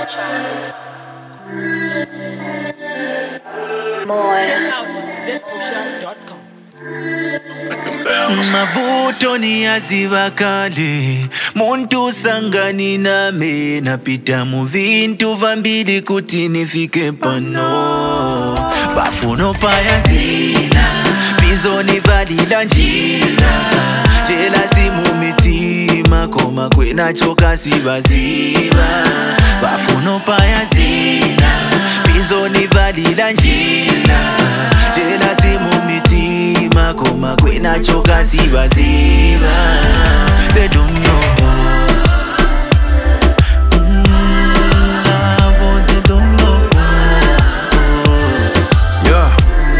Mavuto ni yaziva kale, muntu sangani name napita mu vintu vambili kuti nifike pano. Bafuno paya zina, bizoni valila njina, jelasi mu mitima koma kwena choka sibaziba. Bafuno paya zina, bizoni valila njina, jelasi mu mitima koma kwena choka sibaziba. They don't know. They don't know. Yeah.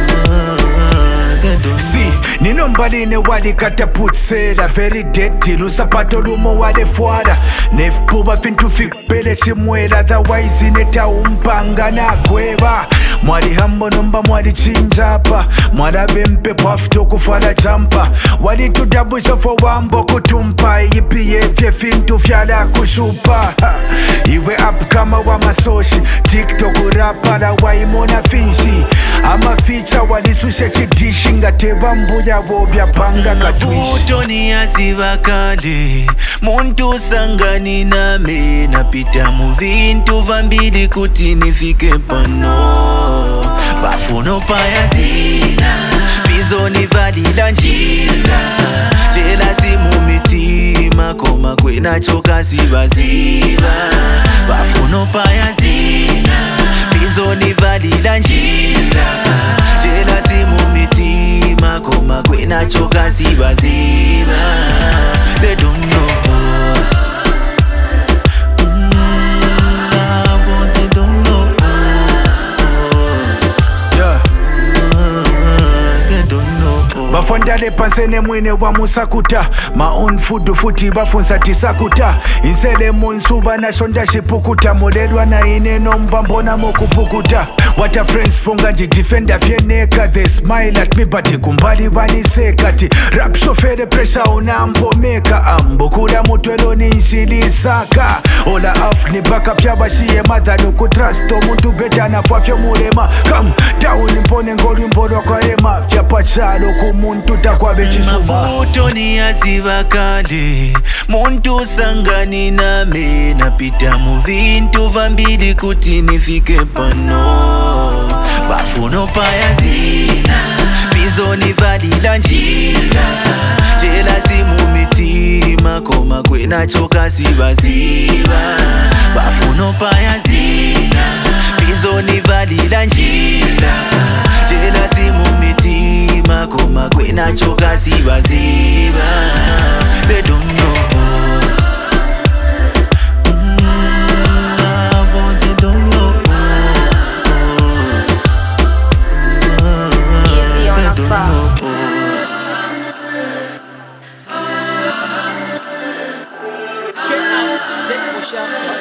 See, nino mbaline wali kataputsela very dirty lusapato lumo wale fuada nefupuba fintu fikpele chimwela otherwise neta umpanga na kweba mwali hambo nomba mwali chinjapa mwala bempe pafto kufala champa wali tudabusha fo wambo kutumpa ipi yefye fintu fyala kushupa iwe up kama wa masoshi TikTok rapala waimona finshi ama feature wali sushe chidishi ngateba mbuja bobya panga katwishi. Mavuto ni yaziva kale, muntu sangani name napita mu vintu vambili kuti nifike pano. Bafuno paya zina, bizoni valila njina, jelasi mu mitima koma kwena choka sibaziba. Bafuno paya zina, bizoni valila njina, jelasi mu mitima koma kwena choka sibaziba. They don't know. They don't know. Yeah. They don't know. Bafondale pansene mwine wa musakuta my own food futi bafunsa tisakuta insele munsuba na shonda shipukuta modelwa na ineno mbambona mokupukuta what a friends funga ndi defender fyeneka they smile at me but kumbali vaniseka ti rap shofere pressure unampomeka ambukula mutwelo ninshilisaka ola af ni baka pya bashiye madhalo kutrust omuntu beta nafafyo mulema come down mpone ngoli mbolwa kwa ema fya pachalo kumuntu takwabe chisuma. Mavuto ni yaziva kale, muntu sangani name napita mu vintu vambili kuti nifike pano. Bafuno paya zina, bizoni valila njina, jelasi mu mitima koma kwena choka sibaziba. Bafuno paya zina, bizoni valila njina, jelasi mu mitima koma kwena choka sibaziba. They don't know. They don't know. Easy on a phone. Straight out, ZPushup.com.